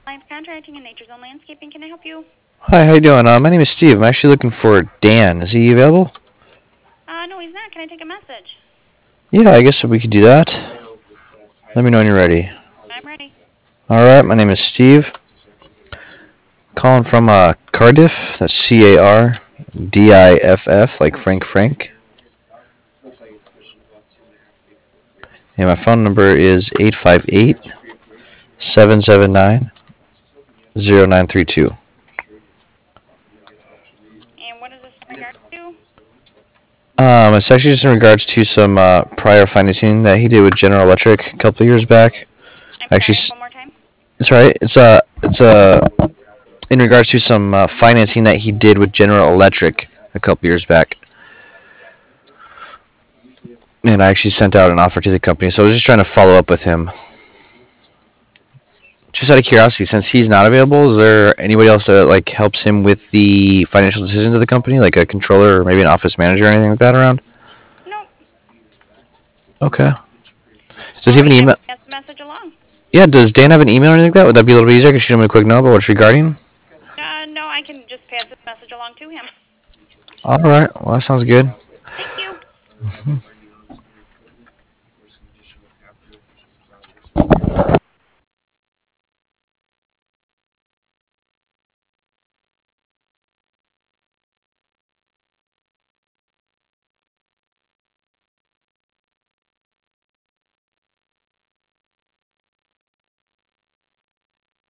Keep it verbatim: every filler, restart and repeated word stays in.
Lines Contracting and Nature's Own Landscaping. Can I help you? Hi, how you doing? Uh, my name is Steve. I'm actually looking for Dan. Is he available? Uh, no, he's not. Can I take a message? Yeah, I guess we could do that. Let me know when you're ready. I'm ready. All right, my name is Steve. Calling from uh, Cardiff. That's C A R D I F F, like Frank Frank. And my phone number is eight five eight, seven seven nine, zero nine three two. And what is this in regards to? Um, it's actually just in regards to some uh, prior financing that he did with General Electric a couple of years back. I'm Actually, sorry. s- One more time. it's right. It's a it's a in regards to some uh, financing that he did with General Electric a couple years back. And I actually sent out an offer to the company, so I was just trying to follow up with him. Just out of curiosity, since he's not available, is there anybody else that like helps him with the financial decisions of the company, like a controller or maybe an office manager or anything like that around? Nope. Okay. Does he All have an right. I email? will pass the message along. Yeah. Does Dan have an email or anything like that? Would that be a little bit easier? I can shoot him a quick note about what it's regarding. Uh, no, I can just pass this message along to him. All right. Well, that sounds good. Thank you.